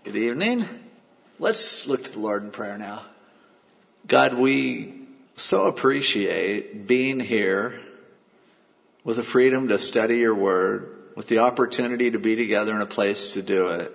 Good evening. Let's look to the Lord in prayer now. God, we so appreciate being here with the freedom to study your word, with the opportunity to be together in a place to do it.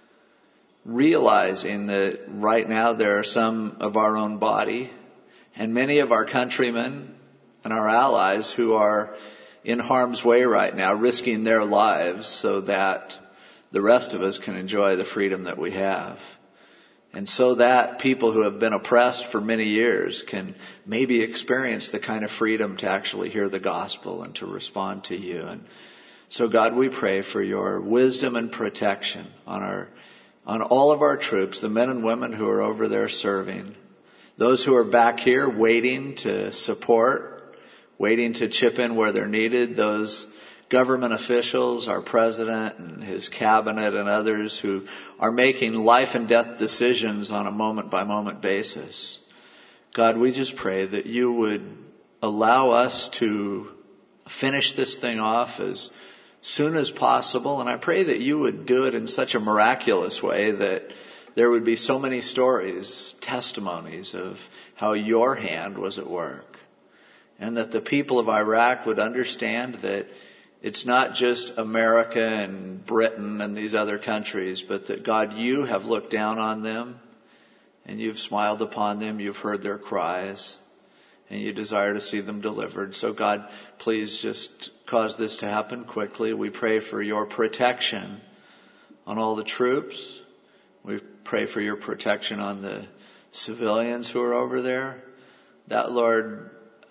Realizing that right now there are some of our own body and many of our countrymen and our allies who are in harm's way right now, risking their lives so that the rest of us can enjoy the freedom that we have. And so that people who have been oppressed for many years can maybe experience the kind of freedom to actually hear the gospel and to respond to you. And so God, we pray for your wisdom and protection on all of our troops, the men and women who are over there serving, those who are back here waiting to support, waiting to chip in where they're needed, those government officials, our president and his cabinet and others who are making life and death decisions on a moment-by-moment basis. God, we just pray that you would allow us to finish this thing off as soon as possible. And I pray that you would do it in such a miraculous way that there would be so many stories, testimonies of how your hand was at work. And that the people of Iraq would understand that it's not just America and Britain and these other countries, but that, God, you have looked down on them and you've smiled upon them, you've heard their cries, and you desire to see them delivered. So, God, please just cause this to happen quickly. We pray for your protection on all the troops. We pray for your protection on the civilians who are over there. That, Lord,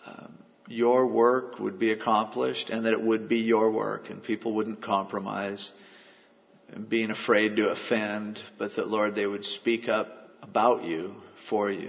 your work would be accomplished and that it would be your work and people wouldn't compromise and being afraid to offend, but that, Lord, they would speak up about you, for you,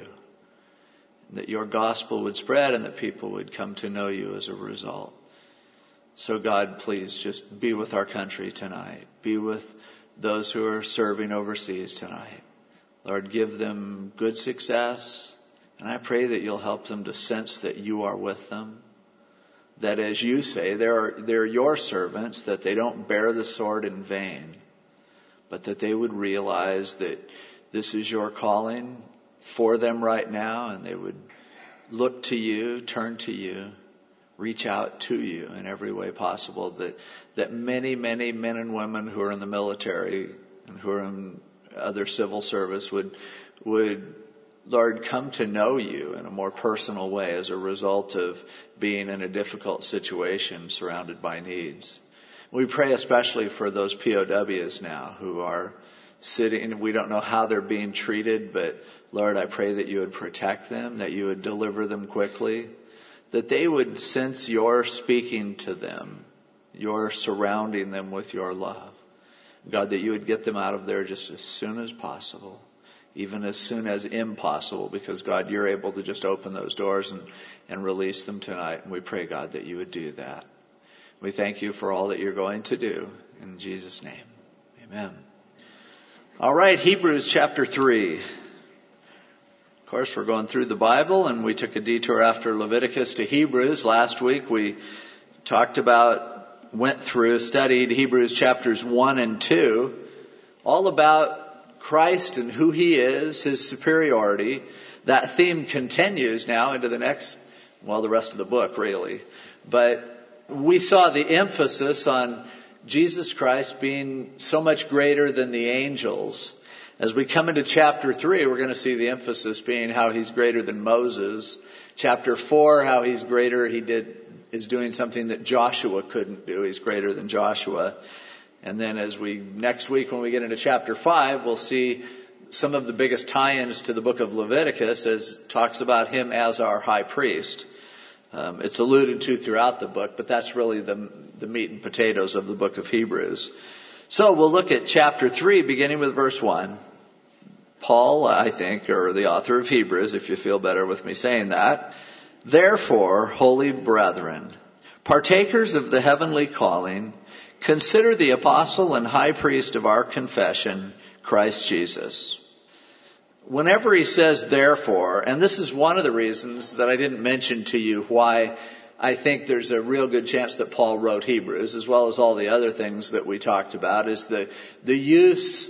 and that your gospel would spread and that people would come to know you as a result. So, God, please just be with our country tonight. Be with those who are serving overseas tonight. Lord, give them good success. And I pray that you'll help them to sense that you are with them. That, as you say, they're your servants, that they don't bear the sword in vain. But that they would realize that this is your calling for them right now. And they would look to you, turn to you, reach out to you in every way possible. That many, many men and women who are in the military and who are in other civil service would Lord, come to know you in a more personal way as a result of being in a difficult situation surrounded by needs. We pray especially for those POWs now who are sitting. We don't know how they're being treated, but Lord, I pray that you would protect them, that you would deliver them quickly, that they would sense your speaking to them, your surrounding them with your love. God, that you would get them out of there just as soon as possible. Even as soon as impossible, because, God, you're able to just open those doors and release them tonight. And we pray, God, that you would do that. We thank you for all that you're going to do. In Jesus' name, amen. All right, Hebrews chapter 3. Of course, we're going through the Bible, and we took a detour after Leviticus to Hebrews. Last week we studied Hebrews chapters 1 and 2, all about Christ and who he is, his superiority. That theme continues now into the rest of the book, really. But we saw the emphasis on Jesus Christ being so much greater than the angels. As we come into chapter 3, we're going to see the emphasis being how he's greater than Moses. Chapter 4, how he's greater, is doing something that Joshua couldn't do. He's greater than Joshua. And then next week when we get into chapter 5, we'll see some of the biggest tie-ins to the book of Leviticus as talks about him as our high priest. It's alluded to throughout the book, but that's really the meat and potatoes of the book of Hebrews. So we'll look at chapter 3, beginning with verse 1. Paul, I think, or the author of Hebrews, if you feel better with me saying that. Therefore, holy brethren, partakers of the heavenly calling, consider the apostle and high priest of our confession, Christ Jesus. Whenever he says therefore, and this is one of the reasons that I didn't mention to you why I think there's a real good chance that Paul wrote Hebrews, as well as all the other things that we talked about, is the use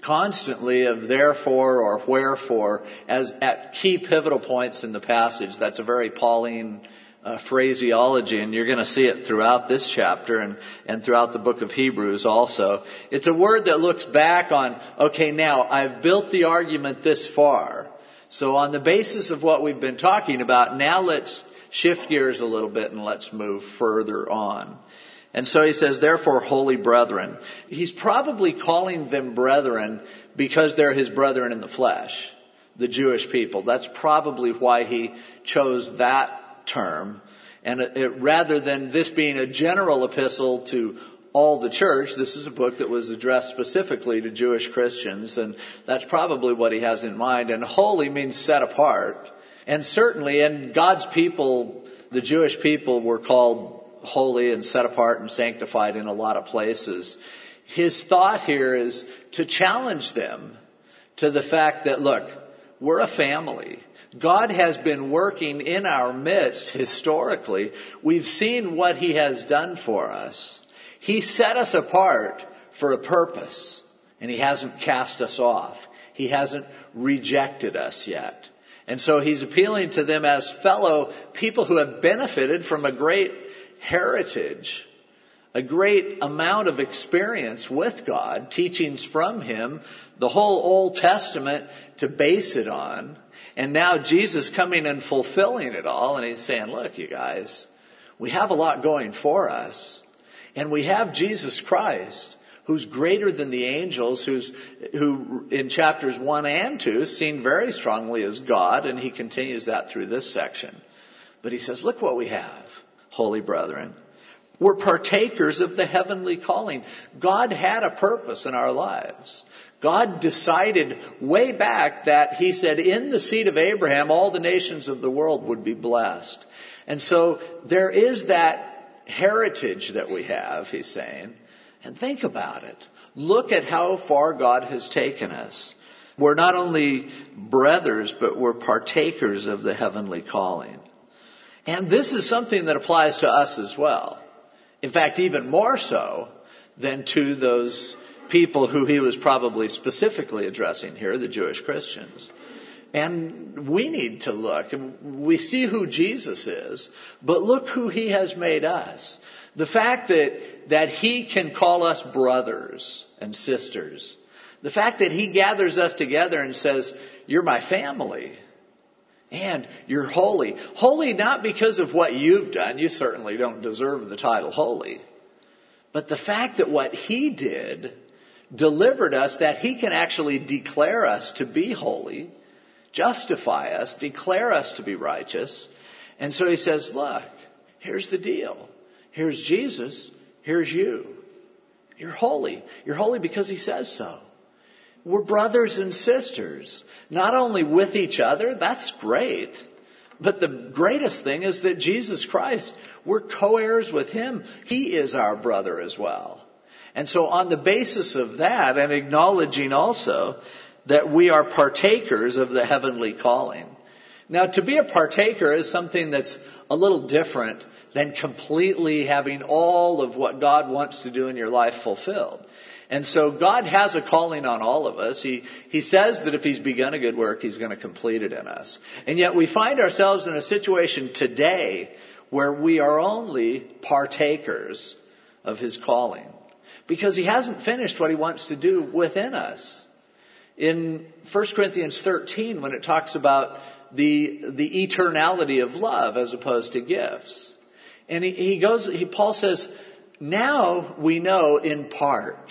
constantly of therefore or wherefore as at key pivotal points in the passage. That's a very Pauline phraseology, and you're going to see it throughout this chapter and throughout the book of Hebrews also. It's a word that looks back on, okay, now I've built the argument this far. So on the basis of what we've been talking about, now let's shift gears a little bit and let's move further on. And so he says, therefore, holy brethren. He's probably calling them brethren because they're his brethren in the flesh, the Jewish people. That's probably why he chose that term. And rather than this being a general epistle to all the church, this is a book that was addressed specifically to Jewish Christians, and that's probably what he has in mind. And holy means set apart. And certainly, and God's people, the Jewish people, were called holy and set apart and sanctified in a lot of places. His thought here is to challenge them to the fact that, look, we're a family. God has been working in our midst historically. We've seen what he has done for us. He set us apart for a purpose, and he hasn't cast us off. He hasn't rejected us yet. And so he's appealing to them as fellow people who have benefited from a great heritage, a great amount of experience with God, teachings from him, the whole Old Testament to base it on. And now Jesus coming and fulfilling it all. And he's saying, look, you guys, we have a lot going for us. And we have Jesus Christ, who's greater than the angels, who in chapters 1 and 2 is seen very strongly as God. And he continues that through this section. But he says, look what we have, holy brethren. We're partakers of the heavenly calling. God had a purpose in our lives. God decided way back that he said, in the seed of Abraham, all the nations of the world would be blessed. And so there is that heritage that we have, he's saying. And think about it. Look at how far God has taken us. We're not only brothers, but we're partakers of the heavenly calling. And this is something that applies to us as well. In fact, even more so than to those people who he was probably specifically addressing here, the Jewish Christians. And we need to look, and we see who Jesus is, but look who he has made us. The fact that he can call us brothers and sisters. The fact that he gathers us together and says, you're my family. And you're holy. Holy not because of what you've done. You certainly don't deserve the title holy. But the fact that what he did delivered us, that he can actually declare us to be holy, justify us, declare us to be righteous. And so he says, look, here's the deal. Here's Jesus. Here's you. You're holy. You're holy because he says so. We're brothers and sisters, not only with each other, that's great, but the greatest thing is that Jesus Christ, we're co-heirs with him. He is our brother as well. And so on the basis of that, and acknowledging also that we are partakers of the heavenly calling. Now, to be a partaker is something that's a little different than completely having all of what God wants to do in your life fulfilled. And so God has a calling on all of us. He says that if he's begun a good work, he's going to complete it in us. And yet we find ourselves in a situation today where we are only partakers of his calling. Because he hasn't finished what he wants to do within us. In 1 Corinthians 13, when it talks about the eternality of love as opposed to gifts. And Paul says, now we know in part.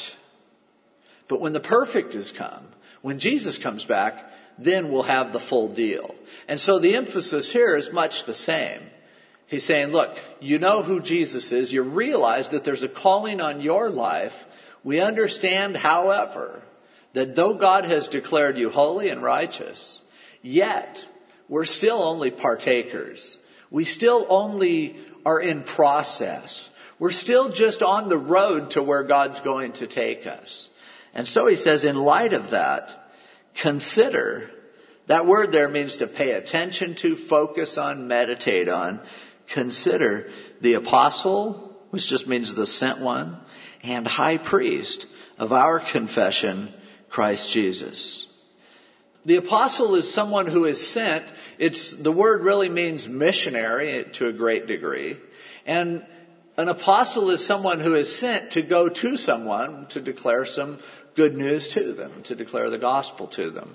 But when the perfect has come, when Jesus comes back, then we'll have the full deal. And so the emphasis here is much the same. He's saying, look, you know who Jesus is. You realize that there's a calling on your life. We understand, however, that though God has declared you holy and righteous, yet we're still only partakers. We still only are in process. We're still just on the road to where God's going to take us. And so he says, in light of that, consider. That word there means to pay attention to, focus on, meditate on. Consider the apostle, which just means the sent one, and high priest of our confession, Christ Jesus. The apostle is someone who is sent. The word really means missionary to a great degree. And an apostle is someone who is sent to go to someone to declare some good news to them, to declare the gospel to them.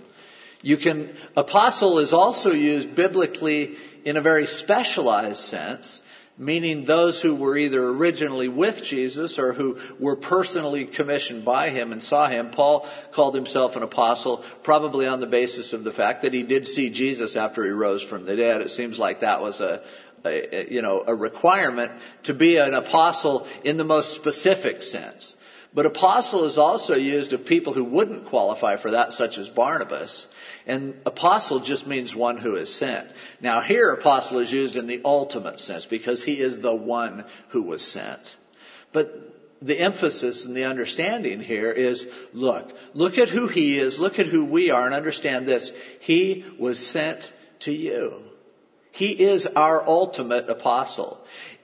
Apostle is also used biblically in a very specialized sense, meaning those who were either originally with Jesus or who were personally commissioned by him and saw him. Paul called himself an apostle probably on the basis of the fact that he did see Jesus after he rose from the dead. It seems like that was a requirement to be an apostle in the most specific sense. But apostle is also used of people who wouldn't qualify for that, such as Barnabas. And apostle just means one who is sent. Now here apostle is used in the ultimate sense because he is the one who was sent. But the emphasis and the understanding here is, look at who he is, look at who we are, and understand this. He was sent to you. He is our ultimate apostle.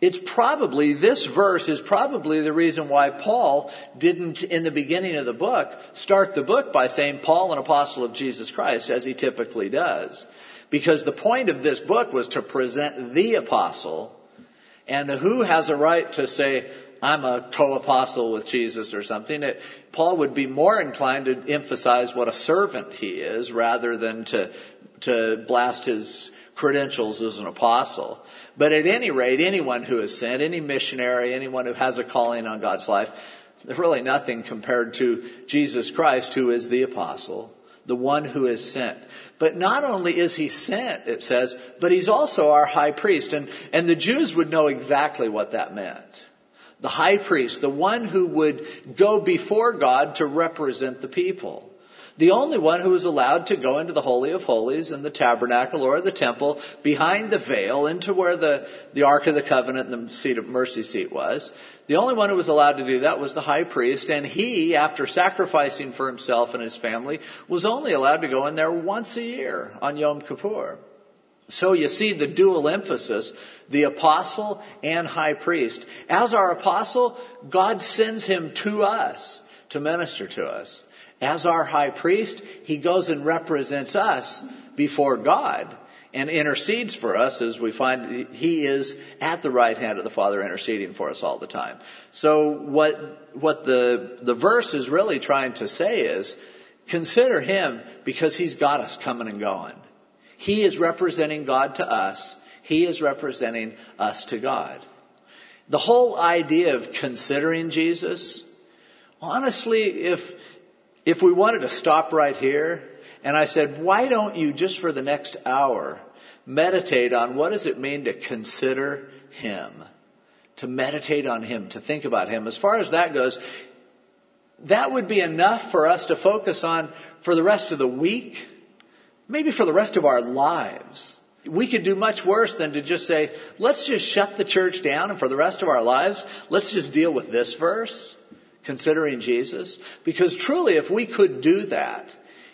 This verse is probably the reason why Paul didn't, in the beginning of the book, start the book by saying Paul, an apostle of Jesus Christ, as he typically does. Because the point of this book was to present the apostle. And who has a right to say, I'm a co-apostle with Jesus or something? Paul would be more inclined to emphasize what a servant he is rather than to blast his credentials as an apostle. But at any rate, anyone who is sent, any missionary, anyone who has a calling on God's life, there's really nothing compared to Jesus Christ, who is the apostle, the one who is sent. But not only is he sent, it says, but he's also our high priest. And the Jews would know exactly what that meant. The high priest, the one who would go before God to represent the people. The only one who was allowed to go into the Holy of Holies in the tabernacle or the temple behind the veil into where the Ark of the Covenant and the mercy seat was. The only one who was allowed to do that was the high priest. And he, after sacrificing for himself and his family, was only allowed to go in there once a year on Yom Kippur. So you see the dual emphasis, the apostle and high priest. As our apostle, God sends him to us to minister to us. As our high priest, he goes and represents us before God and intercedes for us, as we find he is at the right hand of the Father interceding for us all the time. So what the verse is really trying to say is, consider him because he's got us coming and going. He is representing God to us. He is representing us to God. The whole idea of considering Jesus, honestly, if we wanted to stop right here and I said, why don't you just for the next hour meditate on what does it mean to consider him, to meditate on him, to think about him. As far as that goes, that would be enough for us to focus on for the rest of the week, maybe for the rest of our lives. We could do much worse than to just say, let's just shut the church down and for the rest of our lives, let's just deal with this verse. Considering Jesus. Because truly, if we could do that,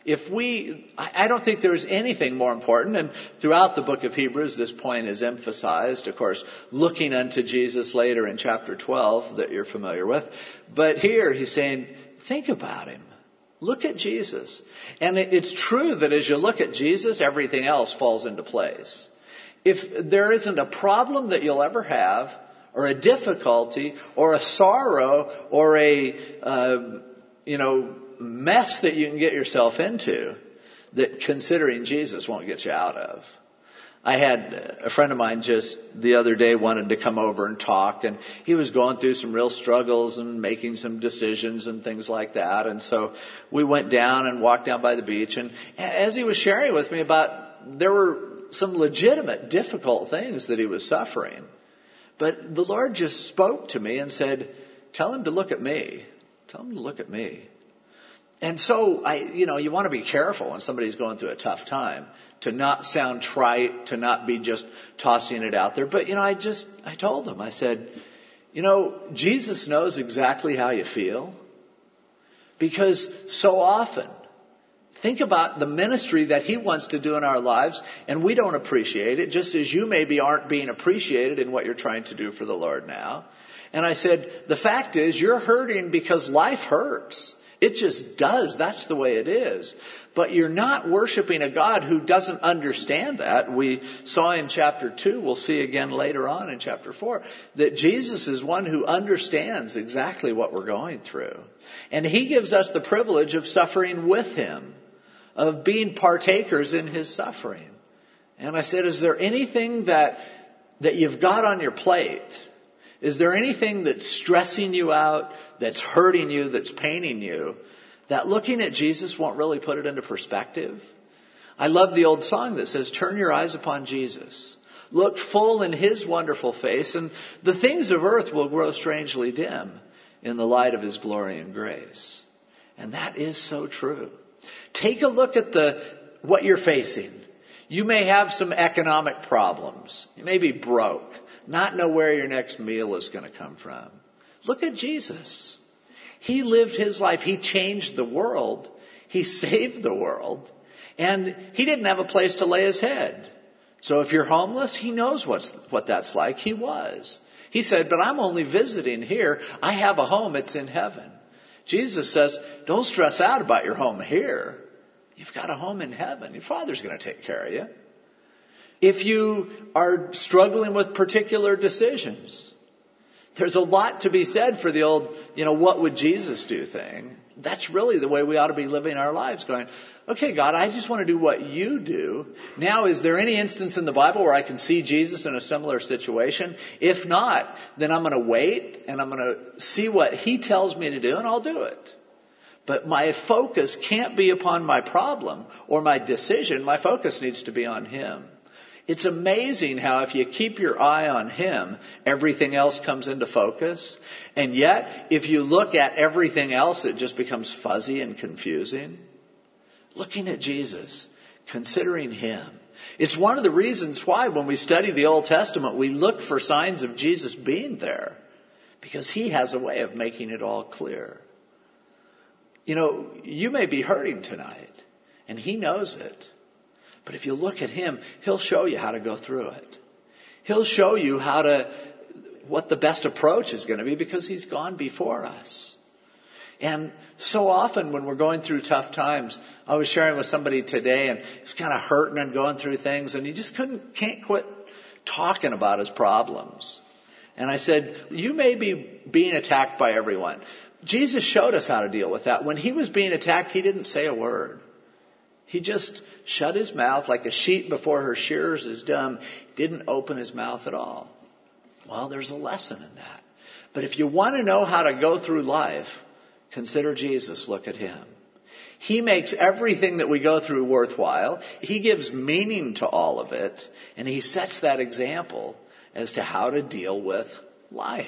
I don't think there's anything more important. And throughout the book of Hebrews, this point is emphasized. Of course, looking unto Jesus later in chapter 12 that you're familiar with. But here he's saying, think about him. Look at Jesus. And it's true that as you look at Jesus, everything else falls into place. If there isn't a problem that you'll ever have, or a difficulty, or a sorrow, or a mess that you can get yourself into, that considering Jesus won't get you out of. I had a friend of mine just the other day wanted to come over and talk, and he was going through some real struggles and making some decisions and things like that. And so we went down and walked down by the beach, and as he was sharing with me there were some legitimate difficult things that he was suffering. But the Lord just spoke to me and said, tell him to look at me. Tell him to look at me. And so, you want to be careful when somebody's going through a tough time to not sound trite, to not be just tossing it out there. But, I told him, I said, Jesus knows exactly how you feel. Because so often, think about the ministry that he wants to do in our lives, and we don't appreciate it, just as you maybe aren't being appreciated in what you're trying to do for the Lord now. And I said, the fact is, you're hurting because life hurts. It just does. That's the way it is. But you're not worshiping a God who doesn't understand that. We saw in chapter 2, we'll see again later on in chapter 4, that Jesus is one who understands exactly what we're going through. And he gives us the privilege of suffering with him, of being partakers in his suffering. And I said, is there anything that you've got on your plate? Is there anything that's stressing you out, that's hurting you, that's paining you, that looking at Jesus won't really put it into perspective? I love the old song that says, turn your eyes upon Jesus. Look full in his wonderful face, and the things of earth will grow strangely dim in the light of his glory and grace. And that is so true. Take a look at what you're facing. You may have some economic problems. You may be broke. Not know where your next meal is going to come from. Look at Jesus. He lived his life. He changed the world. He saved the world. And he didn't have a place to lay his head. So if you're homeless, he knows what that's like. He was. He said, but I'm only visiting here. I have a home. It's in heaven. Jesus says, don't stress out about your home here. You've got a home in heaven. Your Father's going to take care of you. If you are struggling with particular decisions, there's a lot to be said for the old, what would Jesus do thing. That's really the way we ought to be living our lives, going, okay, God, I just want to do what you do. Now, is there any instance in the Bible where I can see Jesus in a similar situation? If not, then I'm going to wait and I'm going to see what he tells me to do, and I'll do it. But my focus can't be upon my problem or my decision. My focus needs to be on him. It's amazing how if you keep your eye on him, everything else comes into focus. And yet, if you look at everything else, it just becomes fuzzy and confusing. Looking at Jesus, considering him. It's one of the reasons why when we study the Old Testament, we look for signs of Jesus being there. Because he has a way of making it all clear. You may be hurting tonight, and he knows it. But if you look at him, he'll show you how to go through it. He'll show you what the best approach is going to be, because he's gone before us. And so often when we're going through tough times, I was sharing with somebody today, and he's kind of hurting and going through things, and he just can't quit talking about his problems. And I said, you may be being attacked by everyone. Jesus showed us how to deal with that. When he was being attacked, he didn't say a word. He just shut his mouth like a sheep before her shearers is dumb. Didn't open his mouth at all. Well, there's a lesson in that. But if you want to know how to go through life, consider Jesus. Look at him. He makes everything that we go through worthwhile. He gives meaning to all of it. And he sets that example as to how to deal with life.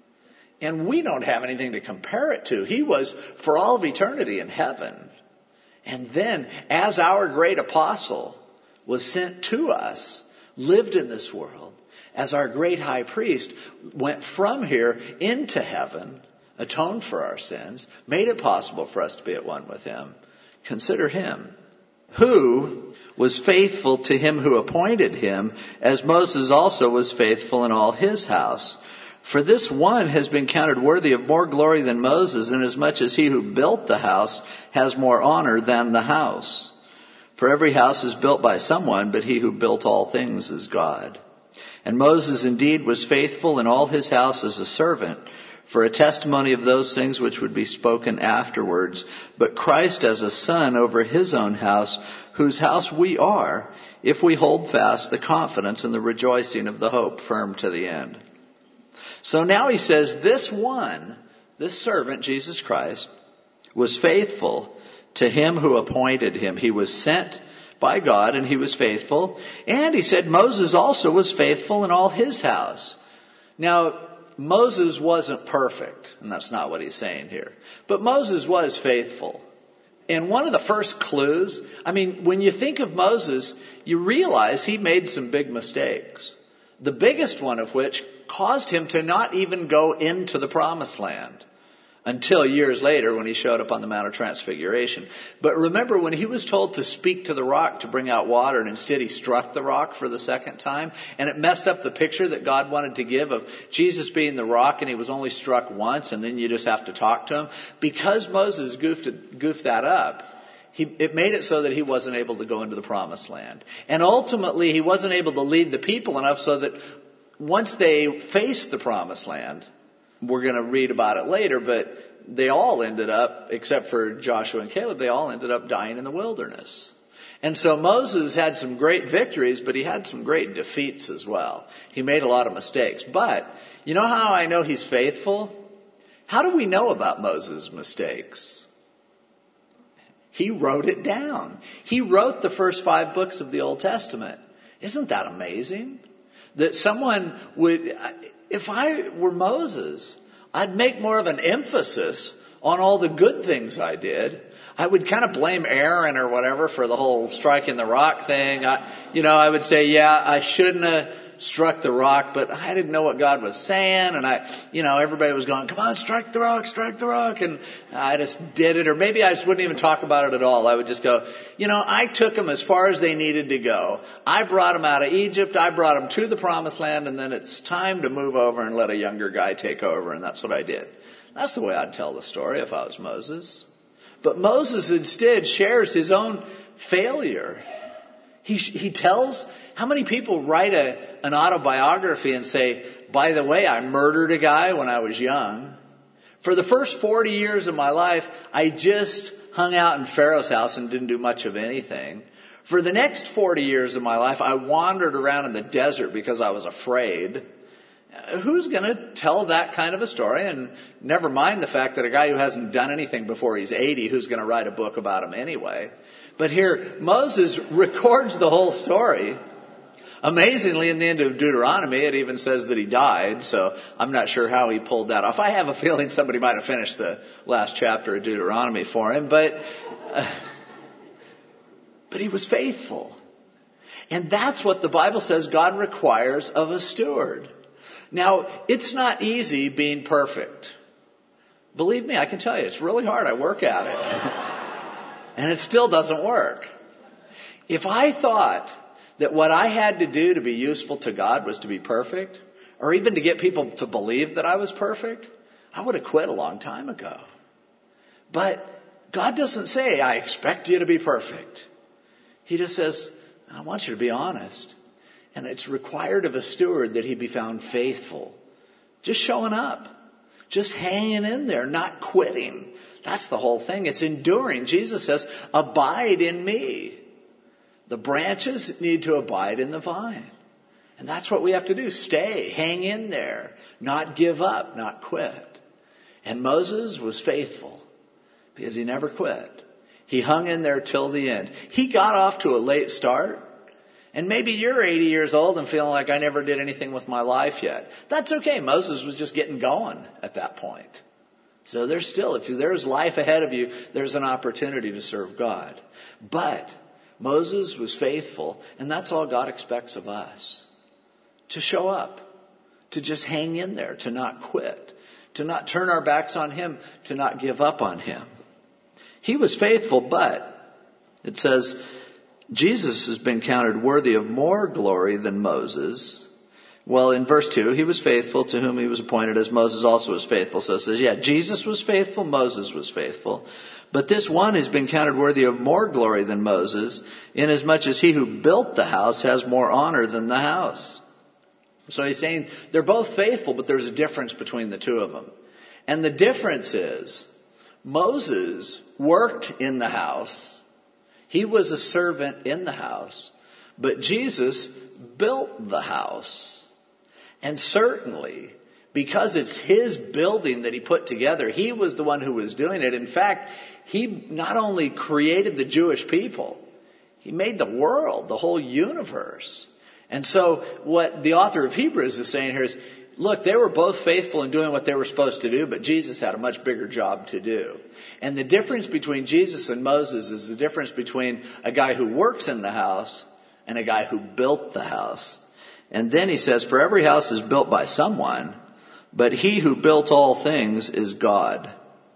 And we don't have anything to compare it to. He was for all of eternity in heaven. And then, as our great apostle was sent to us, lived in this world, as our great high priest went from here into heaven, atoned for our sins, made it possible for us to be at one with him. Consider him, who was faithful to him who appointed him, as Moses also was faithful in all his house. For this one has been counted worthy of more glory than Moses, inasmuch as he who built the house has more honor than the house. For every house is built by someone, but he who built all things is God. And Moses indeed was faithful in all his house as a servant, for a testimony of those things which would be spoken afterwards. But Christ as a son over his own house, whose house we are, if we hold fast the confidence and the rejoicing of the hope firm to the end. So now he says, this servant, Jesus Christ, was faithful to him who appointed him. He was sent by God and he was faithful. And he said Moses also was faithful in all his house. Now, Moses wasn't perfect, and that's not what he's saying here. But Moses was faithful. And one of the first clues, when you think of Moses, you realize he made some big mistakes. The biggest one of which caused him to not even go into the promised land until years later when he showed up on the Mount of Transfiguration. But remember when he was told to speak to the rock to bring out water, and instead he struck the rock for the second time, and it messed up the picture that God wanted to give of Jesus being the rock, and he was only struck once, and then you just have to talk to him. Because Moses goofed that up, it made it so that he wasn't able to go into the promised land. And ultimately he wasn't able to lead the people enough so that once they faced the promised land, we're going to read about it later, but they all ended up, except for Joshua and Caleb, they all ended up dying in the wilderness. And so Moses had some great victories, but he had some great defeats as well. He made a lot of mistakes. But you know how I know he's faithful? How do we know about Moses' mistakes? He wrote it down. He wrote the first 5 books of the Old Testament. Isn't that amazing? That someone would... If I were Moses, I'd make more of an emphasis on all the good things I did. I would kind of blame Aaron or whatever for the whole striking the rock thing. I would say, yeah, I shouldn't have struck the rock, but I didn't know what God was saying. And everybody was going, come on, strike the rock. And I just did it. Or maybe I just wouldn't even talk about it at all. I would just go, I took them as far as they needed to go. I brought them out of Egypt. I brought them to the promised land. And then it's time to move over and let a younger guy take over. And that's what I did. That's the way I'd tell the story if I was Moses. But Moses instead shares his own failure. He tells, how many people write an autobiography and say, by the way, I murdered a guy when I was young. For the first 40 years of my life, I just hung out in Pharaoh's house and didn't do much of anything. For the next 40 years of my life, I wandered around in the desert because I was afraid. Who's going to tell that kind of a story? And never mind the fact that a guy who hasn't done anything before he's 80, who's going to write a book about him anyway? But here, Moses records the whole story. Amazingly, in the end of Deuteronomy, it even says that he died, so I'm not sure how he pulled that off. I have a feeling somebody might have finished the last chapter of Deuteronomy for him, but he was faithful. And that's what the Bible says God requires of a steward. Now, it's not easy being perfect. Believe me, I can tell you, it's really hard. I work at it. And it still doesn't work. If I thought that what I had to do to be useful to God was to be perfect, or even to get people to believe that I was perfect, I would have quit a long time ago. But God doesn't say, I expect you to be perfect. He just says, I want you to be honest. And it's required of a steward that he be found faithful. Just showing up. Just hanging in there, not quitting. That's the whole thing. It's enduring. Jesus says, abide in me. The branches need to abide in the vine. And that's what we have to do. Stay, hang in there, not give up, not quit. And Moses was faithful because he never quit. He hung in there till the end. He got off to a late start. And maybe you're 80 years old and feeling like I never did anything with my life yet. That's okay. Moses was just getting going at that point. So if there's life ahead of you, there's an opportunity to serve God. But Moses was faithful, and that's all God expects of us. To show up, to just hang in there, to not quit, to not turn our backs on him, to not give up on him. He was faithful, but it says Jesus has been counted worthy of more glory than Moses. Well, in verse 2, he was faithful to whom he was appointed, as Moses also was faithful. So it says, Jesus was faithful, Moses was faithful. But this one has been counted worthy of more glory than Moses, inasmuch as he who built the house has more honor than the house. So he's saying they're both faithful, but there's a difference between the two of them. And the difference is Moses worked in the house. He was a servant in the house, but Jesus built the house. And certainly, because it's his building that he put together, he was the one who was doing it. In fact, he not only created the Jewish people, he made the world, the whole universe. And so what the author of Hebrews is saying here is, look, they were both faithful in doing what they were supposed to do, but Jesus had a much bigger job to do. And the difference between Jesus and Moses is the difference between a guy who works in the house and a guy who built the house. And then he says, for every house is built by someone, but he who built all things is God.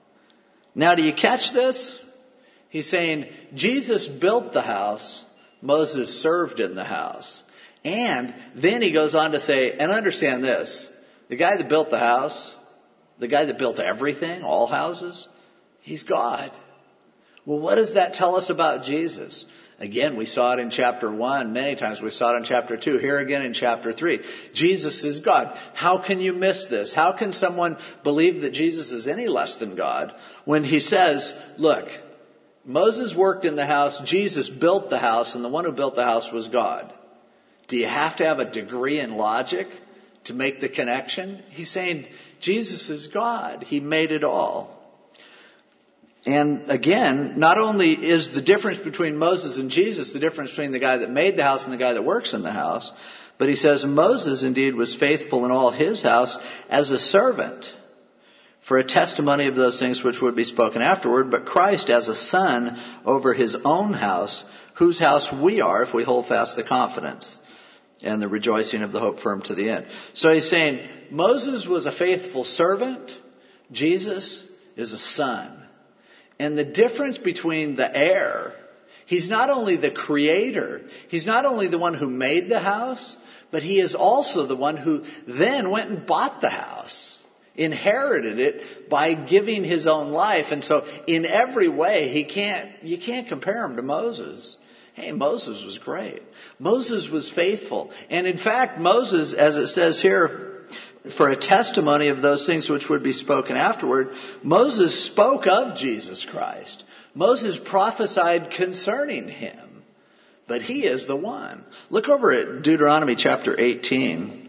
Now, do you catch this? He's saying Jesus built the house, Moses served in the house. And then he goes on to say, and understand this, the guy that built the house, the guy that built everything, all houses, he's God. Well, what does that tell us about Jesus? Again, we saw it in chapter 1 many times. We saw it in chapter 2. Here again in chapter 3. Jesus is God. How can you miss this? How can someone believe that Jesus is any less than God when he says, look, Moses worked in the house, Jesus built the house, and the one who built the house was God. Do you have to have a degree in logic to make the connection? He's saying Jesus is God. He made it all. And again, not only is the difference between Moses and Jesus the difference between the guy that made the house and the guy that works in the house, but he says Moses indeed was faithful in all his house as a servant for a testimony of those things which would be spoken afterward, but Christ as a son over his own house, whose house we are if we hold fast the confidence and the rejoicing of the hope firm to the end. So he's saying Moses was a faithful servant. Jesus is a son. And the difference between the heir, he's not only the creator, he's not only the one who made the house, but he is also the one who then went and bought the house, inherited it by giving his own life. And so in every way, you can't compare him to Moses. Hey, Moses was great. Moses was faithful. And in fact, Moses, as it says here, for a testimony of those things which would be spoken afterward, Moses spoke of Jesus Christ. Moses prophesied concerning him. But he is the one. Look over at Deuteronomy chapter 18.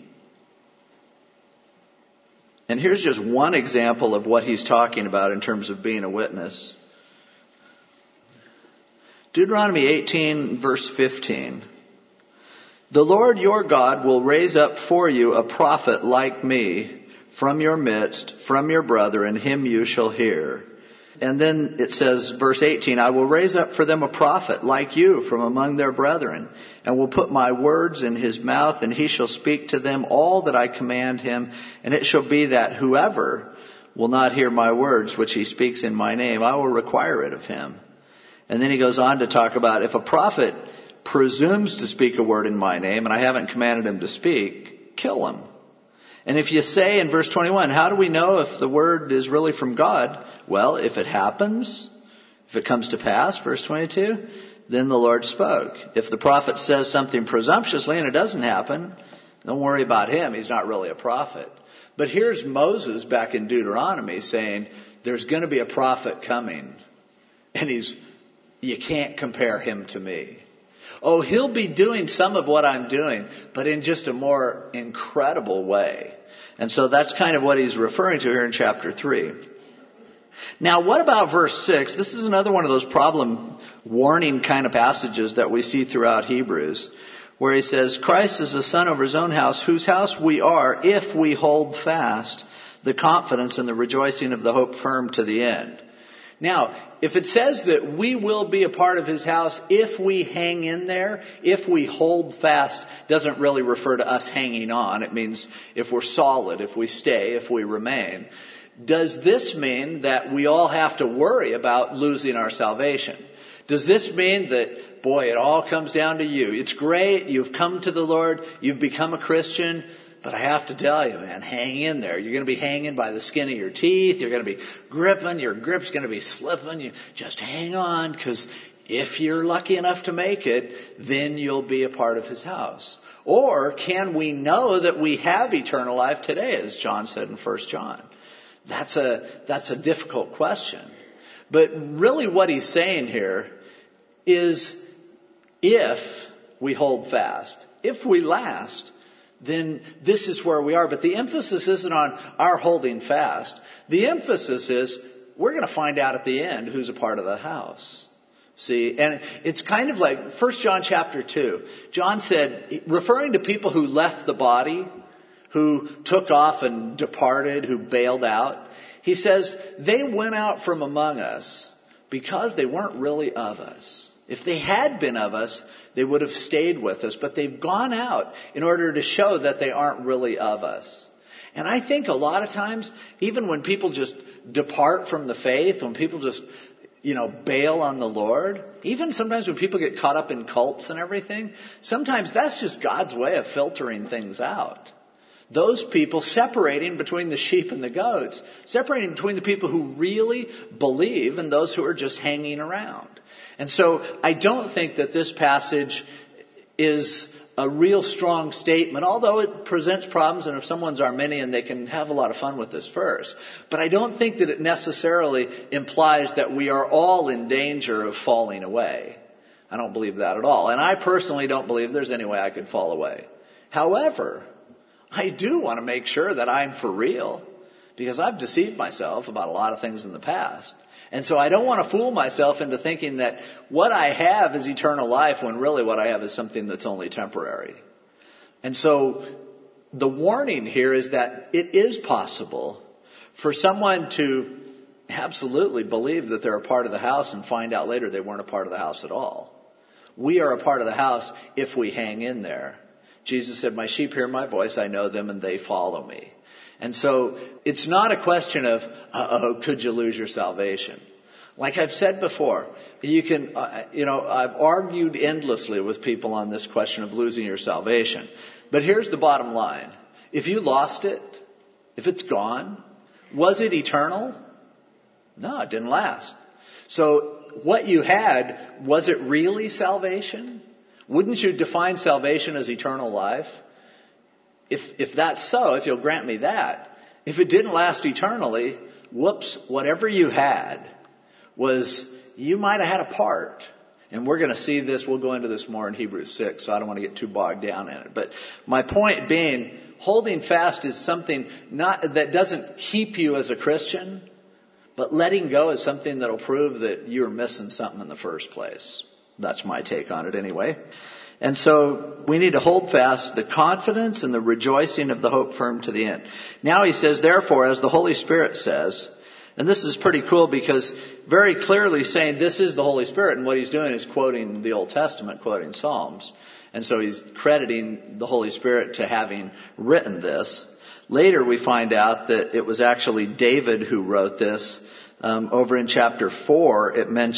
And here's just one example of what he's talking about in terms of being a witness. Deuteronomy 18, verse 15. The Lord your God will raise up for you a prophet like me from your midst, from your brethren, him you shall hear. And then it says, verse 18, I will raise up for them a prophet like you from among their brethren, and will put my words in his mouth, and he shall speak to them all that I command him. And it shall be that whoever will not hear my words, which he speaks in my name, I will require it of him. And then he goes on to talk about if a prophet presumes to speak a word in my name, and I haven't commanded him to speak, kill him. And if you say in verse 21, how do we know if the word is really from God? Well, if it happens, if it comes to pass, verse 22, then the Lord spoke. If the prophet says something presumptuously and it doesn't happen, don't worry about him. He's not really a prophet. But here's Moses back in Deuteronomy saying, there's going to be a prophet coming. And you can't compare him to me. Oh, he'll be doing some of what I'm doing, but in just a more incredible way. And so that's kind of what he's referring to here in chapter 3. Now, what about verse 6? This is another one of those problem warning kind of passages that we see throughout Hebrews, where he says, Christ is the son over his own house, whose house we are if we hold fast the confidence and the rejoicing of the hope firm to the end. Now, if it says that we will be a part of his house if we hang in there, if we hold fast, doesn't really refer to us hanging on. It means if we're solid, if we stay, if we remain. Does this mean that we all have to worry about losing our salvation? Does this mean that, boy, it all comes down to you? It's great, you've come to the Lord, you've become a Christian, but I have to tell you, man, hang in there. You're going to be hanging by the skin of your teeth. You're going to be gripping. Your grip's going to be slipping. You just hang on, because if you're lucky enough to make it, then you'll be a part of his house. Or can we know that we have eternal life today, as John said in 1 John? That's a difficult question. But really what he's saying here is if we hold fast, if we last, then this is where we are. But the emphasis isn't on our holding fast. The emphasis is we're going to find out at the end who's a part of the house. See, and it's kind of like 1 John chapter 2. John said, referring to people who left the body, who took off and departed, who bailed out, he says, they went out from among us because they weren't really of us. If they had been of us, they would have stayed with us. But they've gone out in order to show that they aren't really of us. And I think a lot of times, even when people just depart from the faith, when people just, bail on the Lord, even sometimes when people get caught up in cults and everything, sometimes that's just God's way of filtering things out. Those people separating between the sheep and the goats, separating between the people who really believe and those who are just hanging around. And so I don't think that this passage is a real strong statement, although it presents problems, and if someone's Arminian, they can have a lot of fun with this verse. But I don't think that it necessarily implies that we are all in danger of falling away. I don't believe that at all. And I personally don't believe there's any way I could fall away. However, I do want to make sure that I'm for real, because I've deceived myself about a lot of things in the past. And so I don't want to fool myself into thinking that what I have is eternal life when really what I have is something that's only temporary. And so the warning here is that it is possible for someone to absolutely believe that they're a part of the house and find out later they weren't a part of the house at all. We are a part of the house if we hang in there. Jesus said, "My sheep hear my voice, I know them, and they follow me." And so it's not a question of, could you lose your salvation? Like I've said before, you can, I've argued endlessly with people on this question of losing your salvation. But here's the bottom line. If you lost it, if it's gone, was it eternal? No, it didn't last. So what you had, was it really salvation? Wouldn't you define salvation as eternal life? If that's so, if you'll grant me that, if it didn't last eternally, whoops, whatever you had was, you might have had a part. And we're going to see this, we'll go into this more in Hebrews 6, so I don't want to get too bogged down in it. But my point being, holding fast is something that doesn't keep you as a Christian, but letting go is something that'll prove that you're missing something in the first place. That's my take on it anyway. And so we need to hold fast the confidence and the rejoicing of the hope firm to the end. Now he says, therefore, as the Holy Spirit says, and this is pretty cool because very clearly saying this is the Holy Spirit, and what he's doing is quoting the Old Testament, quoting Psalms. And so he's crediting the Holy Spirit to having written this. Later we find out that it was actually David who wrote this. Over in chapter 4,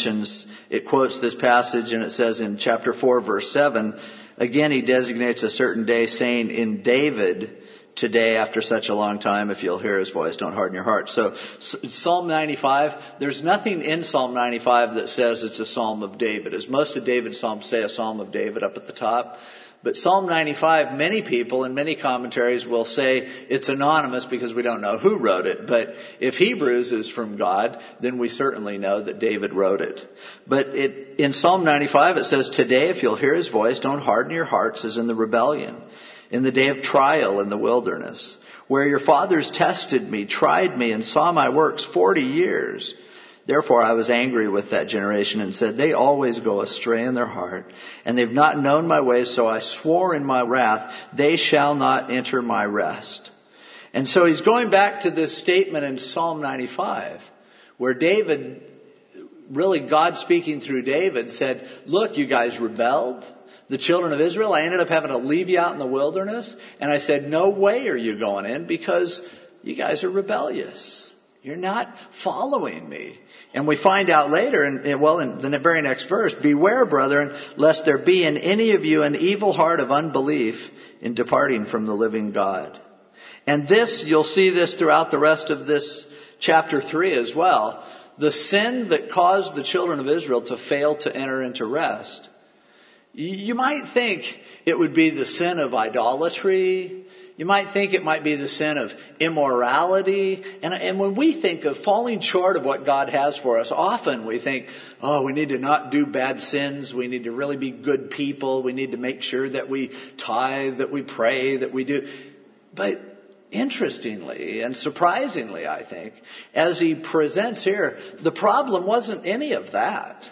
it quotes this passage, and it says in chapter 4, verse 7, again he designates a certain day, saying, in David, today after such a long time, if you'll hear his voice, don't harden your heart. So Psalm 95, there's nothing in Psalm 95 that says it's a Psalm of David. As most of David's Psalms say a Psalm of David up at the top. But Psalm 95, many people in many commentaries will say it's anonymous because we don't know who wrote it. But if Hebrews is from God, then we certainly know that David wrote it. But in Psalm 95 it says, today if you'll hear his voice, don't harden your hearts as in the rebellion, in the day of trial in the wilderness, where your fathers tested me, tried me, and saw my works 40 years. Therefore I was angry with that generation and said, they always go astray in their heart, and they've not known my ways, so I swore in my wrath, they shall not enter my rest. And so he's going back to this statement in Psalm 95, where David, really God speaking through David, said, look, you guys rebelled. The children of Israel, I ended up having to leave you out in the wilderness. And I said, no way are you going in because you guys are rebellious. You're not following me. And we find out later, in the very next verse, beware, brethren, lest there be in any of you an evil heart of unbelief in departing from the living God. And this, you'll see this throughout the rest of this chapter 3 as well. The sin that caused the children of Israel to fail to enter into rest. You might think it would be the sin of idolatry. You might think it might be the sin of immorality. And when we think of falling short of what God has for us, often we think, we need to not do bad sins. We need to really be good people. We need to make sure that we tithe, that we pray, that we do. But interestingly and surprisingly, I think, as he presents here, the problem wasn't any of that.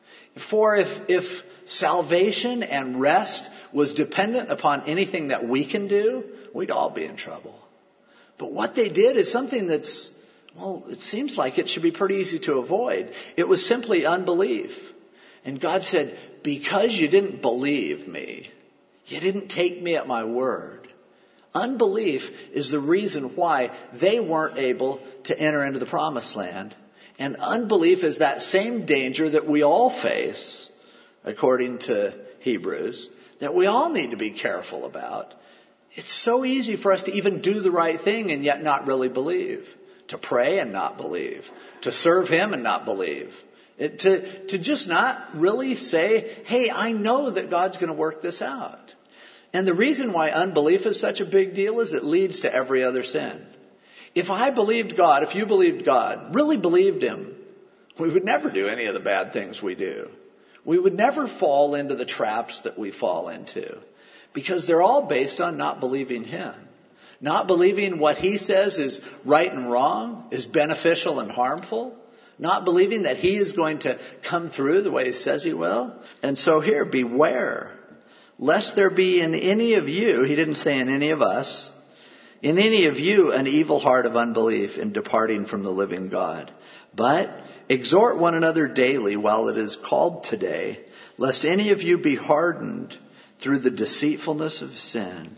For if salvation and rest was dependent upon anything that we can do, we'd all be in trouble. But what they did is something that's, it seems like it should be pretty easy to avoid. It was simply unbelief. And God said, because you didn't believe me, you didn't take me at my word, Unbelief is the reason why they weren't able to enter into the promised land. And unbelief is that same danger that we all face, according to Hebrews, that we all need to be careful about. It's so easy for us to even do the right thing and yet not really believe. To pray and not believe. To serve Him and not believe. To just not really say, hey, I know that God's going to work this out. And the reason why unbelief is such a big deal is it leads to every other sin. If I believed God, if you believed God, really believed Him, we would never do any of the bad things we do. We would never fall into the traps that we fall into. Because they're all based on not believing Him. Not believing what He says is right and wrong, is beneficial and harmful. Not believing that He is going to come through the way He says He will. And so here, beware, lest there be in any of you, He didn't say in any of us, in any of you an evil heart of unbelief in departing from the living God. But exhort one another daily while it is called today, lest any of you be hardened through the deceitfulness of sin.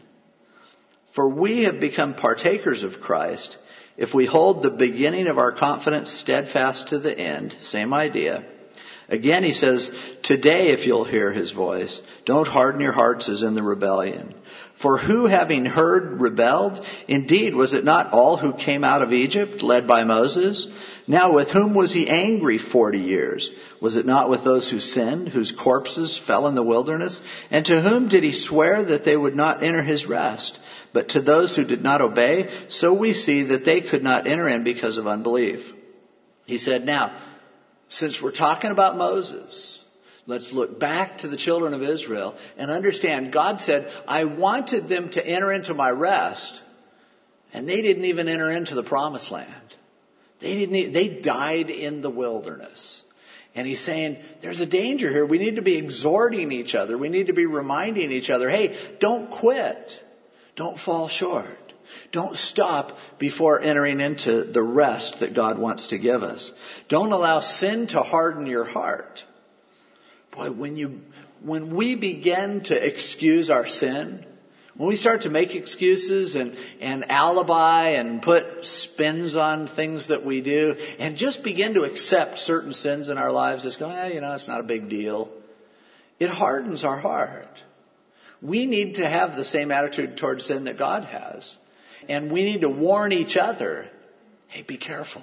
For we have become partakers of Christ if we hold the beginning of our confidence steadfast to the end. Same idea. Again, he says, today if you'll hear His voice, don't harden your hearts as in the rebellion. For who, having heard, rebelled? Indeed, was it not all who came out of Egypt, led by Moses? Now, with whom was He angry 40 years? Was it not with those who sinned, whose corpses fell in the wilderness? And to whom did He swear that they would not enter His rest? But to those who did not obey, so we see that they could not enter in because of unbelief. He said, now, since we're talking about Moses, let's look back to the children of Israel and understand God said, I wanted them to enter into my rest, and they didn't even enter into the promised land. They died in the wilderness. And He's saying, there's a danger here. We need to be exhorting each other. We need to be reminding each other, hey, don't quit. Don't fall short. Don't stop before entering into the rest that God wants to give us. Don't allow sin to harden your heart. Boy, when we begin to excuse our sin, when we start to make excuses and alibi and put spins on things that we do and just begin to accept certain sins in our lives as going, it's not a big deal. It hardens our heart. We need to have the same attitude towards sin that God has. And we need to warn each other, hey, be careful.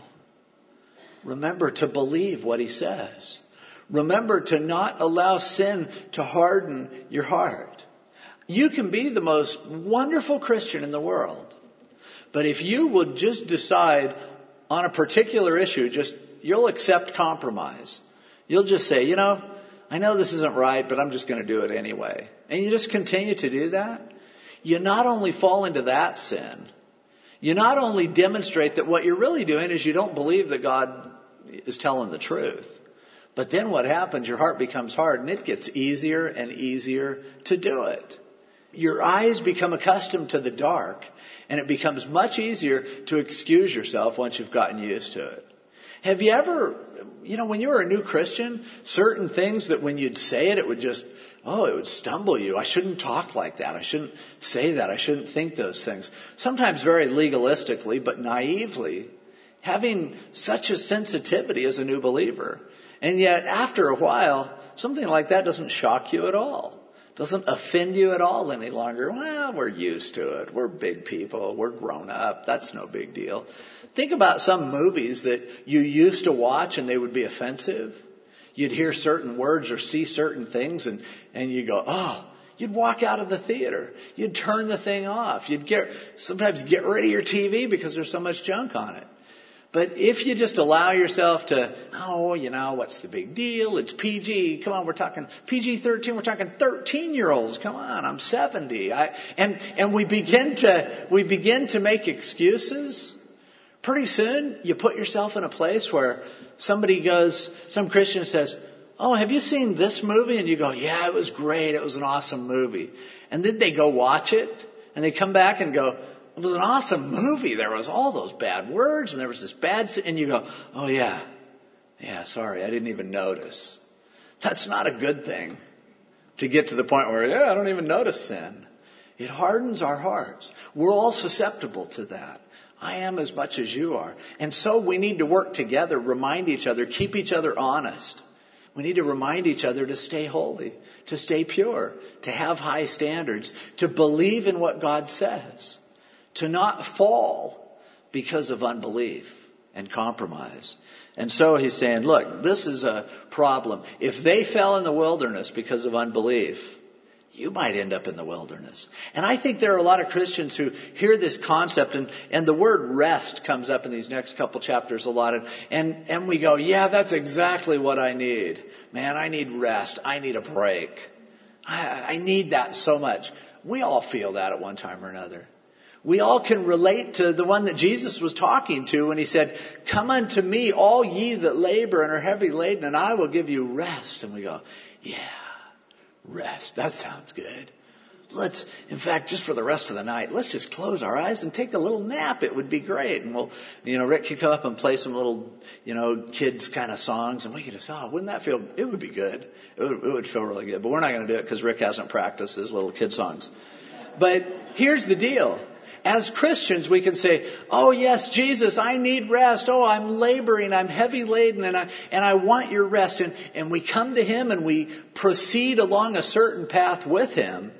Remember to believe what He says. Remember to not allow sin to harden your heart. You can be the most wonderful Christian in the world. But if you will just decide on a particular issue, you'll accept compromise. You'll just say, I know this isn't right, but I'm just going to do it anyway. And you just continue to do that. You not only fall into that sin, you not only demonstrate that what you're really doing is you don't believe that God is telling the truth. But then what happens, your heart becomes hard and it gets easier and easier to do it. Your eyes become accustomed to the dark and it becomes much easier to excuse yourself once you've gotten used to it. Have you ever, when you were a new Christian, certain things that when you'd say it, it would stumble you. I shouldn't talk like that. I shouldn't say that. I shouldn't think those things. Sometimes very legalistically, but naively, having such a sensitivity as a new believer. And yet, after a while, something like that doesn't shock you at all. Doesn't offend you at all any longer. Well, we're used to it. We're big people. We're grown up. That's no big deal. Think about some movies that you used to watch and they would be offensive. You'd hear certain words or see certain things and you go, you'd walk out of the theater. You'd turn the thing off. You'd sometimes get rid of your TV because there's so much junk on it. But if you just allow yourself to, what's the big deal? It's PG. Come on, we're talking PG-13. We're talking 13-year-olds. Come on, I'm 70. And we begin to make excuses. Pretty soon, you put yourself in a place where some Christian says, oh, have you seen this movie? And you go, yeah, it was great. It was an awesome movie. And then they go watch it and they come back and go, it was an awesome movie. There was all those bad words and there was this bad, and you go, oh yeah, sorry, I didn't even notice. That's not a good thing to get to the point where, I don't even notice sin. It hardens our hearts. We're all susceptible to that. I am as much as you are. And so we need to work together, remind each other, keep each other honest. We need to remind each other to stay holy, to stay pure, to have high standards, to believe in what God says, to not fall because of unbelief and compromise. And so he's saying, look, this is a problem. If they fell in the wilderness because of unbelief, you might end up in the wilderness. And I think there are a lot of Christians who hear this concept, and the word rest comes up in these next couple chapters a lot. And we go, yeah, that's exactly what I need. Man, I need rest. I need a break. I need that so much. We all feel that at one time or another. We all can relate to the one that Jesus was talking to when he said, come unto me, all ye that labor and are heavy laden, and I will give you rest. And we go, yeah. Rest. That sounds good. Let's, in fact, just for the rest of the night, let's just close our eyes and take a little nap. It would be great. And Rick could come up and play some little, kids kind of songs, and we could just, wouldn't that feel, it would be good. It would feel really good. But we're not going to do it because Rick hasn't practiced his little kid songs. But here's the deal. As Christians, we can say, oh, yes, Jesus, I need rest. Oh, I'm laboring. I'm heavy laden and I want your rest. And we come to him and we proceed along a certain path with him.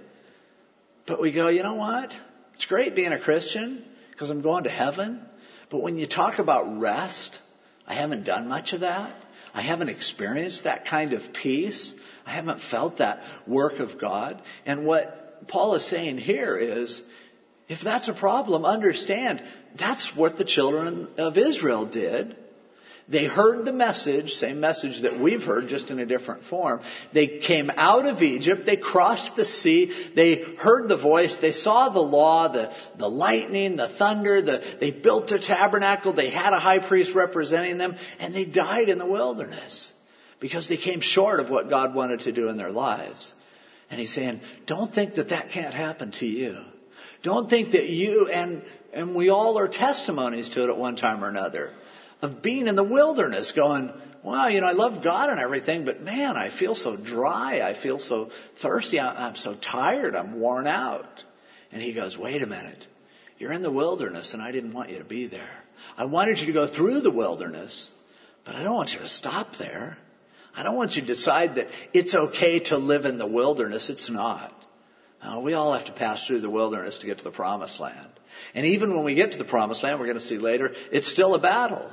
But we go, you know what? It's great being a Christian because I'm going to heaven. But when you talk about rest, I haven't done much of that. I haven't experienced that kind of peace. I haven't felt that work of God. And what Paul is saying here is, if that's a problem, understand that's what the children of Israel did. They heard the message, same message that we've heard, just in a different form. They came out of Egypt. They crossed the sea. They heard the voice. They saw the law, the lightning, the thunder. They built a tabernacle. They had a high priest representing them. And they died in the wilderness because they came short of what God wanted to do in their lives. And he's saying, don't think that can't happen to you. Don't think that you, and we all are testimonies to it at one time or another, of being in the wilderness going, wow, I love God and everything, but man, I feel so dry. I feel so thirsty. I'm so tired. I'm worn out. And he goes, wait a minute. You're in the wilderness and I didn't want you to be there. I wanted you to go through the wilderness, but I don't want you to stop there. I don't want you to decide that it's okay to live in the wilderness. It's not. We all have to pass through the wilderness to get to the promised land. And even when we get to the promised land, we're going to see later, it's still a battle.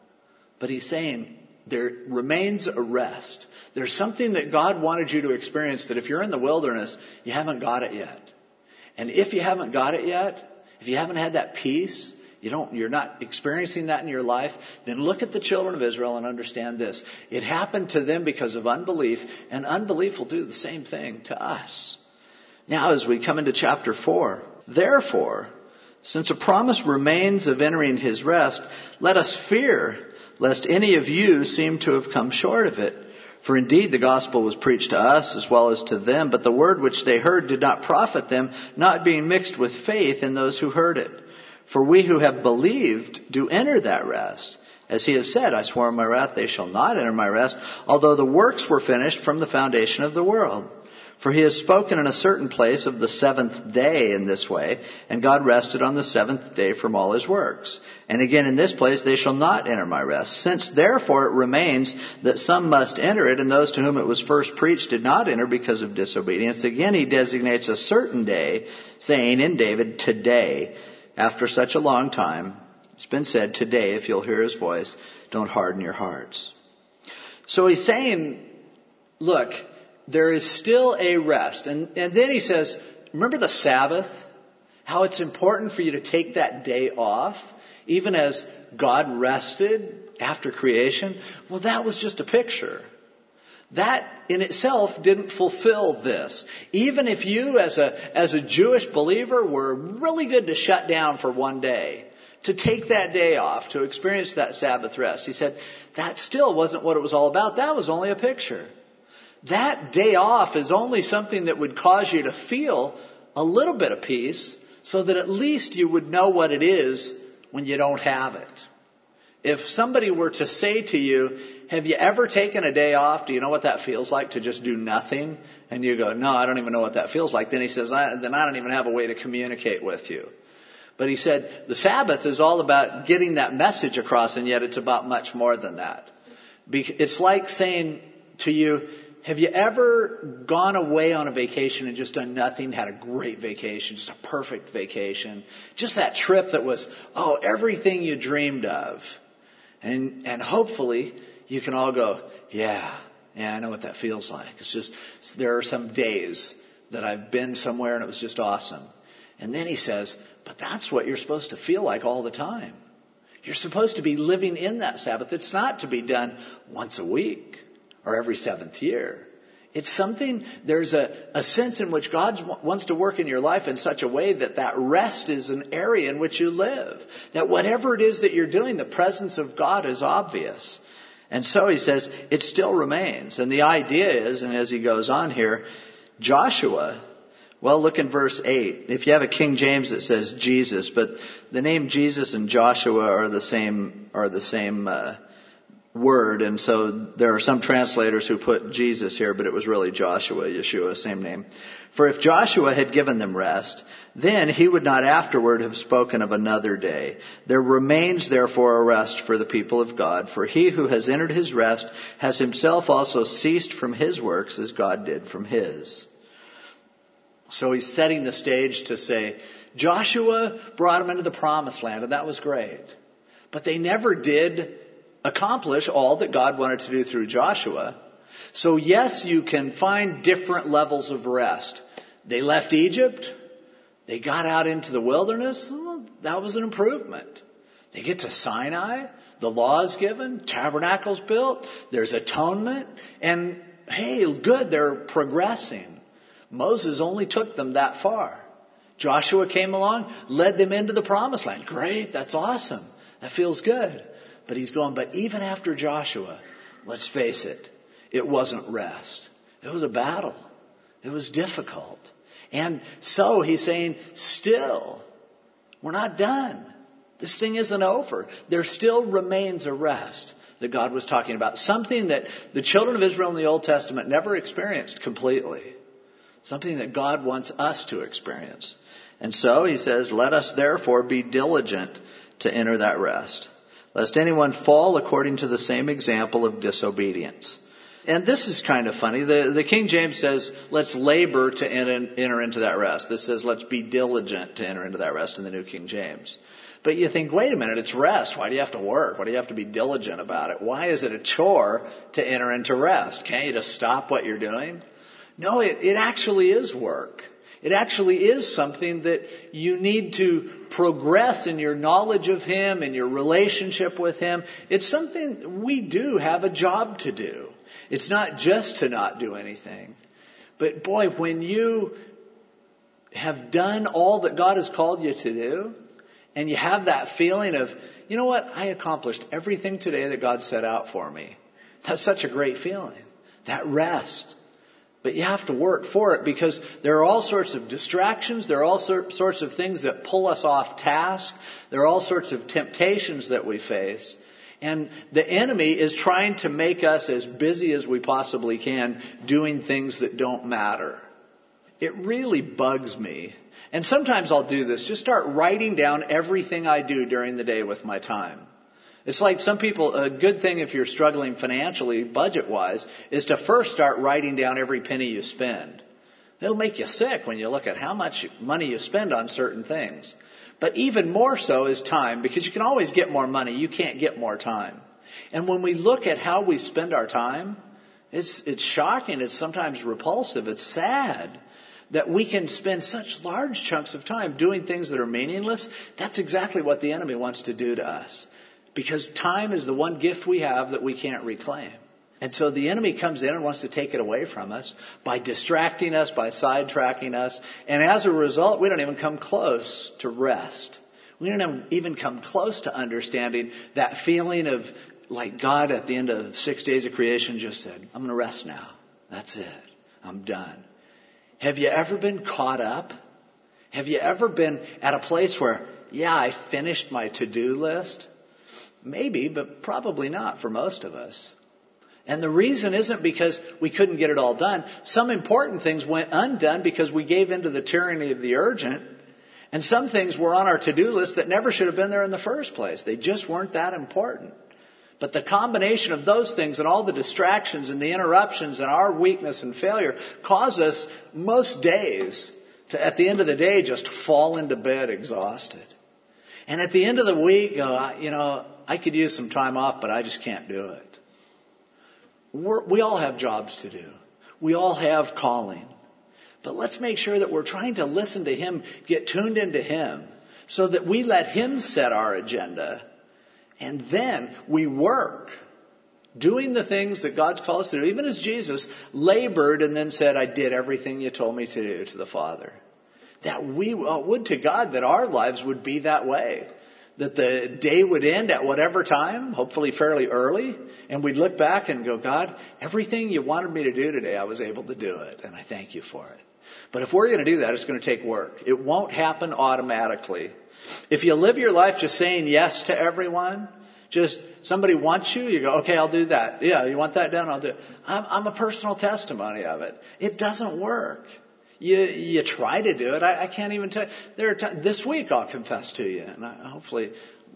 But he's saying there remains a rest. There's something that God wanted you to experience that if you're in the wilderness, you haven't got it yet. And if you haven't got it yet, if you haven't had that peace, you're not experiencing that in your life, then look at the children of Israel and understand this. It happened to them because of unbelief, and unbelief will do the same thing to us. Now, as we come into chapter 4, therefore, since a promise remains of entering his rest, let us fear lest any of you seem to have come short of it. For indeed the gospel was preached to us as well as to them, but the word which they heard did not profit them, not being mixed with faith in those who heard it. For we who have believed do enter that rest. As he has said, I swore in my wrath, they shall not enter my rest, although the works were finished from the foundation of the world. For he has spoken in a certain place of the seventh day in this way, and God rested on the seventh day from all his works. And again in this place, they shall not enter my rest. Since therefore it remains that some must enter it, and those to whom it was first preached did not enter because of disobedience, again he designates a certain day, saying in David, today, after such a long time, it's been said, today, if you'll hear his voice, don't harden your hearts. So he's saying, look, there is still a rest. And then he says, remember the Sabbath? How it's important for you to take that day off, even as God rested after creation? Well, that was just a picture. That in itself didn't fulfill this. Even if you as a Jewish believer were really good to shut down for one day, to take that day off, to experience that Sabbath rest, he said, that still wasn't what it was all about. That was only a picture. That day off is only something that would cause you to feel a little bit of peace so that at least you would know what it is when you don't have it. if somebody were to say to you, have you ever taken a day off? Do you know what that feels like to just do nothing? And you go, no, I don't even know what that feels like. Then he says, then I don't even have a way to communicate with you. But he said, the Sabbath is all about getting that message across, and yet it's about much more than that. It's like saying to you, have you ever gone away on a vacation and just done nothing, had a great vacation, just a perfect vacation? Just that trip that was, everything you dreamed of. And hopefully you can all go, yeah, I know what that feels like. It's just, there are some days that I've been somewhere and it was just awesome. And then he says, but that's what you're supposed to feel like all the time. You're supposed to be living in that Sabbath. It's not to be done once a week or every seventh year. It's something, there's a sense in which God wants to work in your life in such a way that rest is an area in which you live. That whatever it is that you're doing, the presence of God is obvious. And so he says, it still remains. And the idea is, and as he goes on here, Joshua, well, look in verse 8. If you have a King James that says Jesus, but the name Jesus and Joshua are the same word. And so there are some translators who put Jesus here, but it was really Joshua, Yeshua, same name. For if Joshua had given them rest, then he would not afterward have spoken of another day. There remains therefore a rest for the people of God. For he who has entered his rest has himself also ceased from his works as God did from his. So he's setting the stage to say, Joshua brought them into the promised land, and that was great. But they never did accomplish all that God wanted to do through Joshua. So yes, you can find different levels of rest. They left Egypt. They got out into the wilderness. That was an improvement. They get to Sinai. The law is given. Tabernacle's built. There's atonement. And hey, good, they're progressing. Moses only took them that far. Joshua came along, led them into the promised land. Great, that's awesome. That feels good. But he's going, but even after Joshua, let's face it, it wasn't rest. It was a battle. It was difficult. And so he's saying, still, we're not done. This thing isn't over. There still remains a rest that God was talking about. Something that the children of Israel in the Old Testament never experienced completely. Something that God wants us to experience. And so he says, let us therefore be diligent to enter that rest, lest anyone fall according to the same example of disobedience. And this is kind of funny. The King James says, let's labor to enter into that rest. This says, let's be diligent to enter into that rest in the New King James. But you think, wait a minute, it's rest. Why do you have to work? Why do you have to be diligent about it? Why is it a chore to enter into rest? Can't you just stop what you're doing? No, it actually is work. It actually is something that you need to progress in your knowledge of Him, in your relationship with Him. It's something we do have a job to do. It's not just to not do anything. But boy, when you have done all that God has called you to do, and you have that feeling of, you know what, I accomplished everything today that God set out for me. That's such a great feeling. That rest. But you have to work for it because there are all sorts of distractions. There are all sorts of things that pull us off task. There are all sorts of temptations that we face. And the enemy is trying to make us as busy as we possibly can doing things that don't matter. It really bugs me. And sometimes I'll do this. Just start writing down everything I do during the day with my time. It's like some people, a good thing if you're struggling financially, budget-wise, is to first start writing down every penny you spend. It'll make you sick when you look at how much money you spend on certain things. But even more so is time, because you can always get more money. You can't get more time. And when we look at how we spend our time, it's shocking. It's sometimes repulsive. It's sad that we can spend such large chunks of time doing things that are meaningless. That's exactly what the enemy wants to do to us. Because time is the one gift we have that we can't reclaim. And so the enemy comes in and wants to take it away from us by distracting us, by sidetracking us. And as a result, we don't even come close to rest. We don't even come close to understanding that feeling of like God at the end of 6 days of creation just said, I'm going to rest now. That's it. I'm done. Have you ever been caught up? Have you ever been at a place where, I finished my to-do list? Maybe, but probably not for most of us. And the reason isn't because we couldn't get it all done. Some important things went undone because we gave into the tyranny of the urgent. And some things were on our to-do list that never should have been there in the first place. They just weren't that important. But the combination of those things and all the distractions and the interruptions and our weakness and failure cause us most days to, at the end of the day, just fall into bed exhausted. And at the end of the week, I could use some time off, but I just can't do it. We all have jobs to do. We all have calling. But let's make sure that we're trying to listen to Him, get tuned into Him, so that we let Him set our agenda. And then we work, doing the things that God's called us to do. Even as Jesus labored and then said, I did everything you told me to do to the Father. That we would to God that our lives would be that way. That the day would end at whatever time, hopefully fairly early, and we'd look back and go, God, everything you wanted me to do today, I was able to do it, and I thank you for it. But if we're going to do that, it's going to take work. It won't happen automatically. If you live your life just saying yes to everyone, just somebody wants you, you go, okay, I'll do that. Yeah, you want that done? I'll do it. I'm a personal testimony of it. It doesn't work. You try to do it. I can't even tell you. There are times, this week I'll confess to you, and hopefully,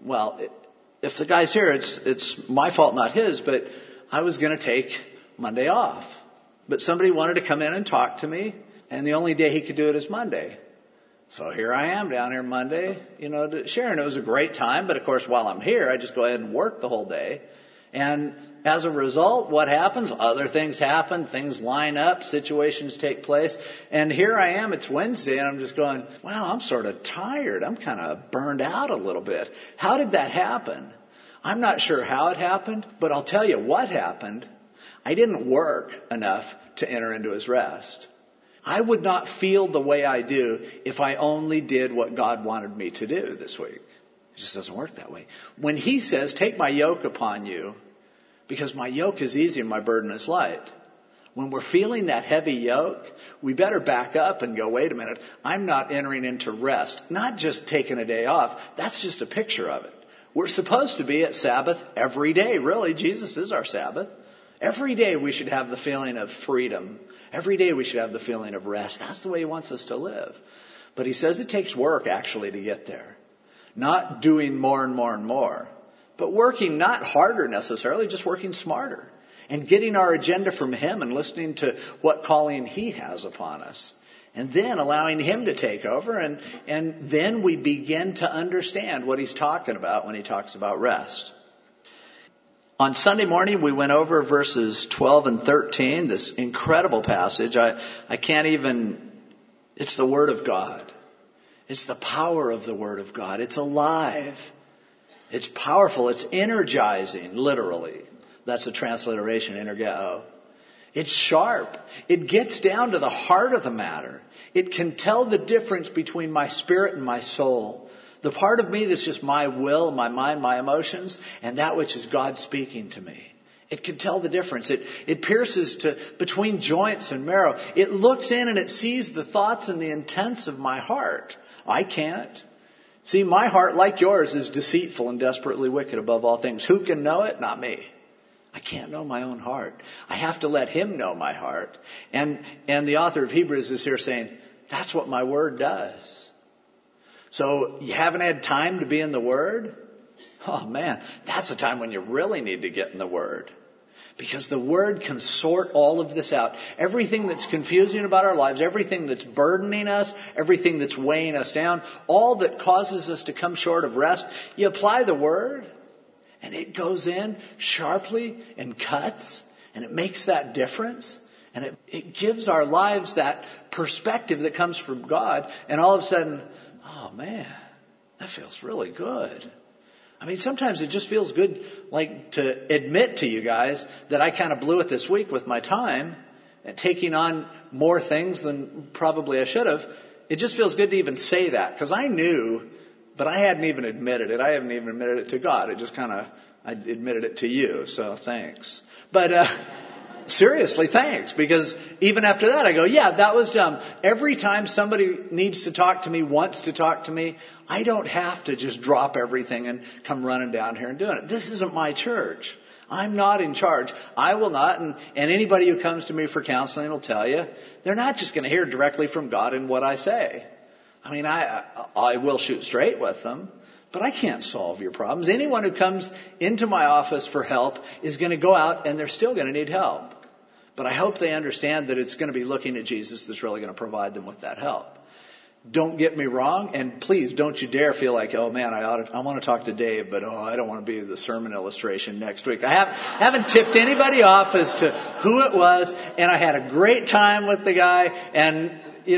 if the guy's here, it's my fault, not his. But I was going to take Monday off, but somebody wanted to come in and talk to me, and the only day he could do it is Monday. So here I am down here Monday, to share, and it was a great time. But of course, while I'm here, I just go ahead and work the whole day, and as a result, what happens? Other things happen, things line up, situations take place. And here I am, it's Wednesday, and I'm just going, wow, I'm sort of tired. I'm kind of burned out a little bit. How did that happen? I'm not sure how it happened, but I'll tell you what happened. I didn't work enough to enter into His rest. I would not feel the way I do if I only did what God wanted me to do this week. It just doesn't work that way. When He says, take my yoke upon you, because my yoke is easy and my burden is light. When we're feeling that heavy yoke, we better back up and go, wait a minute, I'm not entering into rest. Not just taking a day off. That's just a picture of it. We're supposed to be at Sabbath every day. Really, Jesus is our Sabbath. Every day we should have the feeling of freedom. Every day we should have the feeling of rest. That's the way He wants us to live. But He says it takes work actually to get there. Not doing more and more and more. But working not harder necessarily, just working smarter. And getting our agenda from Him and listening to what calling He has upon us. And then allowing Him to take over. And then we begin to understand what He's talking about when He talks about rest. On Sunday morning, we went over verses 12 and 13, this incredible passage. I can't even, it's the Word of God. It's the power of the Word of God. It's alive. It's powerful. It's energizing, literally. That's a transliteration, energeo. It's sharp. It gets down to the heart of the matter. It can tell the difference between my spirit and my soul. The part of me that's just my will, my mind, my emotions, and that which is God speaking to me. It can tell the difference. It pierces between joints and marrow. It looks in and it sees the thoughts and the intents of my heart. I can't. See, my heart, like yours, is deceitful and desperately wicked above all things. Who can know it? Not me. I can't know my own heart. I have to let Him know my heart. And the author of Hebrews is here saying, that's what my Word does. So you haven't had time to be in the Word? Oh man, that's the time when you really need to get in the Word. Because the Word can sort all of this out. Everything that's confusing about our lives, everything that's burdening us, everything that's weighing us down, all that causes us to come short of rest, you apply the Word and it goes in sharply and cuts and it makes that difference. And it gives our lives that perspective that comes from God. And all of a sudden, oh man, that feels really good. I mean, sometimes it just feels good, like, to admit to you guys that I kind of blew it this week with my time and taking on more things than probably I should have. It just feels good to even say that because I knew, but I hadn't even admitted it. I haven't even admitted it to God. It just I admitted it to you. So thanks. But seriously, thanks. Because even after that, I go, yeah, that was dumb. Every time somebody needs to talk to me, wants to talk to me, I don't have to just drop everything and come running down here and doing it. This isn't my church. I'm not in charge. I will not, and anybody who comes to me for counseling will tell you, they're not just going to hear directly from God in what I say. I mean, I will shoot straight with them, but I can't solve your problems. Anyone who comes into my office for help is going to go out and they're still going to need help. But I hope they understand that it's going to be looking at Jesus that's really going to provide them with that help. Don't get me wrong, and please don't you dare feel like, oh man, I want to talk to Dave, but I don't want to be the sermon illustration next week. I haven't tipped anybody off as to who it was, and I had a great time with the guy, and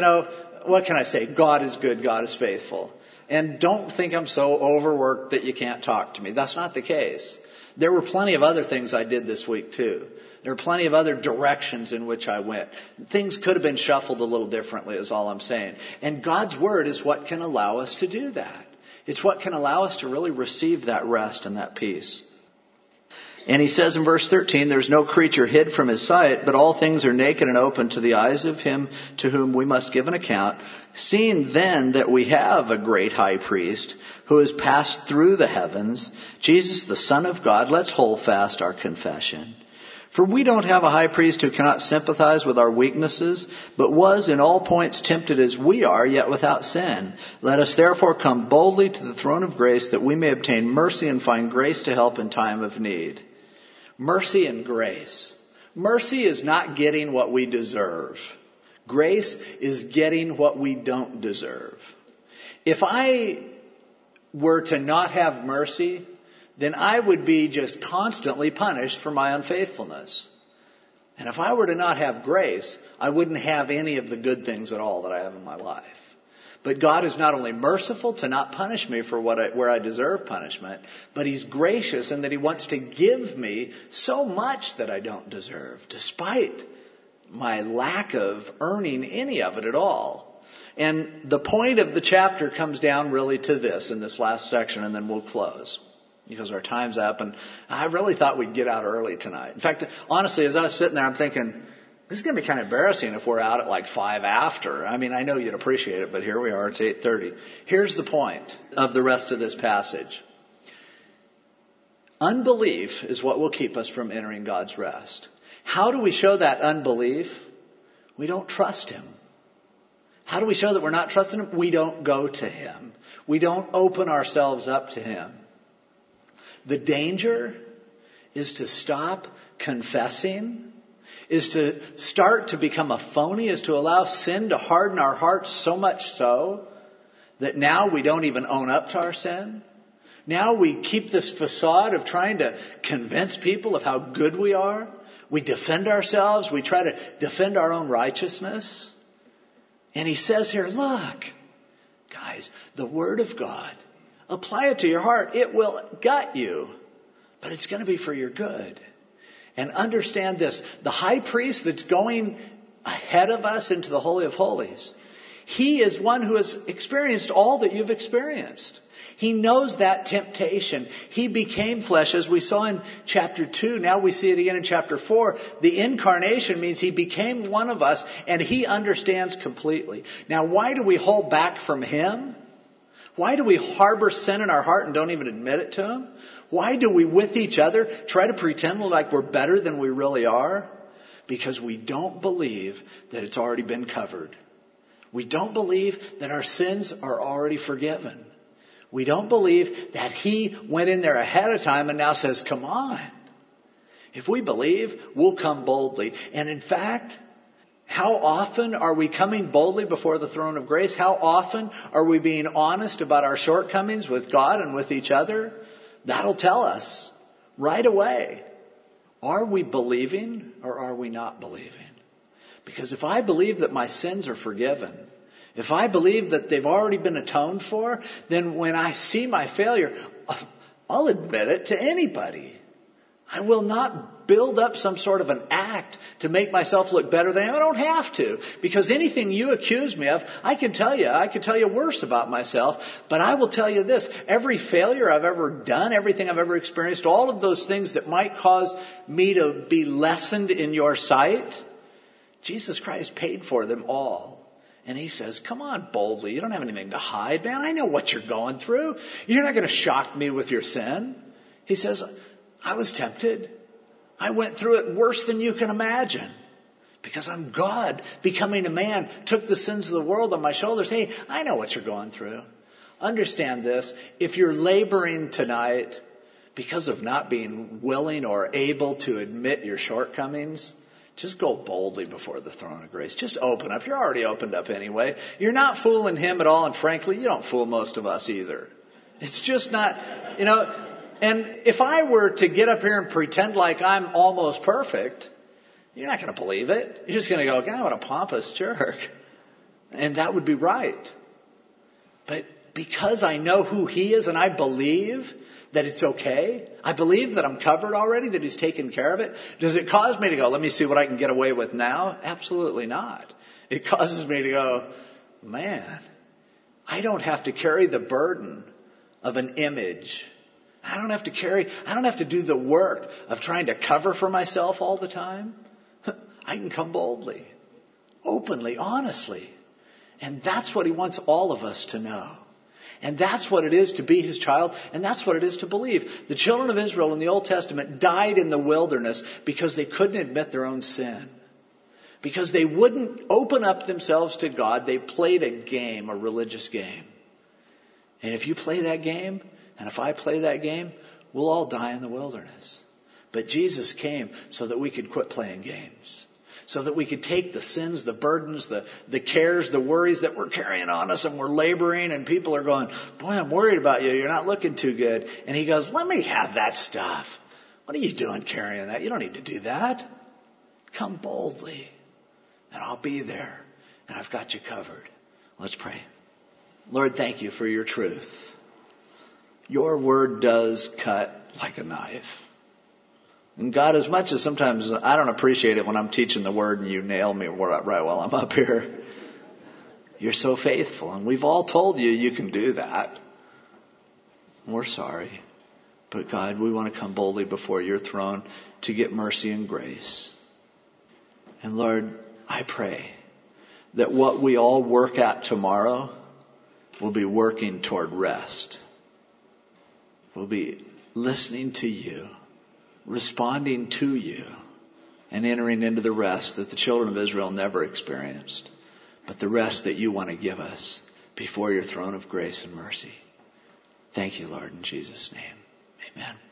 what can I say? God is good, God is faithful. And don't think I'm so overworked that you can't talk to me. That's not the case. There were plenty of other things I did this week too. There are plenty of other directions in which I went. Things could have been shuffled a little differently is all I'm saying. And God's Word is what can allow us to do that. It's what can allow us to really receive that rest and that peace. And he says in verse 13, there's no creature hid from his sight, but all things are naked and open to the eyes of him to whom we must give an account. Seeing then that we have a great high priest who has passed through the heavens, Jesus the Son of God, let's hold fast our confession. For we don't have a high priest who cannot sympathize with our weaknesses, but was in all points tempted as we are, yet without sin. Let us therefore come boldly to the throne of grace that we may obtain mercy and find grace to help in time of need. Mercy and grace. Mercy is not getting what we deserve. Grace is getting what we don't deserve. If I were to not have mercy, then I would be just constantly punished for my unfaithfulness. And if I were to not have grace, I wouldn't have any of the good things at all that I have in my life. But God is not only merciful to not punish me for where I deserve punishment, but He's gracious in that He wants to give me so much that I don't deserve, despite my lack of earning any of it at all. And the point of the chapter comes down really to this in this last section, and then we'll close, because our time's up, and I really thought we'd get out early tonight. In fact, honestly, as I was sitting there, I'm thinking, this is going to be kind of embarrassing if we're out at like 5 after. I mean, I know you'd appreciate it, but here we are, it's 8:30. Here's the point of the rest of this passage. Unbelief is what will keep us from entering God's rest. How do we show that unbelief? We don't trust Him. How do we show that we're not trusting Him? We don't go to Him. We don't open ourselves up to Him. The danger is to stop confessing, is to start to become a phony, is to allow sin to harden our hearts so much so that now we don't even own up to our sin. Now we keep this facade of trying to convince people of how good we are. We defend ourselves. We try to defend our own righteousness. And he says here, look, guys, the Word of God, apply it to your heart. It will gut you, but it's going to be for your good. And understand this, the high priest that's going ahead of us into the Holy of Holies, he is one who has experienced all that you've experienced. He knows that temptation. He became flesh, as we saw in chapter 2. Now we see it again in chapter 4. The incarnation means he became one of us, and he understands completely. Now, why do we hold back from him? Why do we harbor sin in our heart and don't even admit it to him? Why do we, with each other, try to pretend like we're better than we really are? Because we don't believe that it's already been covered. We don't believe that our sins are already forgiven. We don't believe that he went in there ahead of time and now says, come on. If we believe, we'll come boldly. And in fact, how often are we coming boldly before the throne of grace? How often are we being honest about our shortcomings with God and with each other? That'll tell us right away. Are we believing or are we not believing? Because if I believe that my sins are forgiven, if I believe that they've already been atoned for, then when I see my failure, I'll admit it to anybody. I will not build up some sort of an act to make myself look better than I am. I don't have to. Because anything you accuse me of, I can tell you worse about myself. But I will tell you this, every failure I've ever done, everything I've ever experienced, all of those things that might cause me to be lessened in your sight, Jesus Christ paid for them all. And he says, come on, boldly. You don't have anything to hide, man. I know what you're going through. You're not going to shock me with your sin. He says, I was tempted. I went through it worse than you can imagine. Because I'm God becoming a man, took the sins of the world on my shoulders. Hey, I know what you're going through. Understand this. If you're laboring tonight because of not being willing or able to admit your shortcomings, just go boldly before the throne of grace. Just open up. You're already opened up anyway. You're not fooling him at all. And frankly, you don't fool most of us either. It's just not, and if I were to get up here and pretend like I'm almost perfect, you're not going to believe it. You're just going to go, God, what a pompous jerk. And that would be right. But because I know who he is and I believe that it's okay, I believe that I'm covered already, that he's taken care of it, does it cause me to go, let me see what I can get away with now? Absolutely not. It causes me to go, man, I don't have to carry the burden of an image. I don't have to do the work of trying to cover for myself all the time. I can come boldly, openly, honestly. And that's what he wants all of us to know. And that's what it is to be his child, and that's what it is to believe. The children of Israel in the Old Testament died in the wilderness because they couldn't admit their own sin. Because they wouldn't open up themselves to God. They played a game, a religious game. And if you play that game, and if I play that game, we'll all die in the wilderness. But Jesus came so that we could quit playing games. So that we could take the sins, the burdens, the cares, the worries that we're carrying on us, and we're laboring, and people are going, boy, I'm worried about you. You're not looking too good. And he goes, let me have that stuff. What are you doing carrying that? You don't need to do that. Come boldly, and I'll be there, and I've got you covered. Let's pray. Lord, thank you for your truth. Your word does cut like a knife. And God, as much as sometimes I don't appreciate it when I'm teaching the word and you nail me right while I'm up here, you're so faithful. And we've all told you you can do that. We're sorry. But God, we want to come boldly before your throne to get mercy and grace. And Lord, I pray that what we all work at tomorrow will be working toward rest. We'll be listening to you, responding to you, and entering into the rest that the children of Israel never experienced, but the rest that you want to give us before your throne of grace and mercy. Thank you, Lord, in Jesus' name. Amen.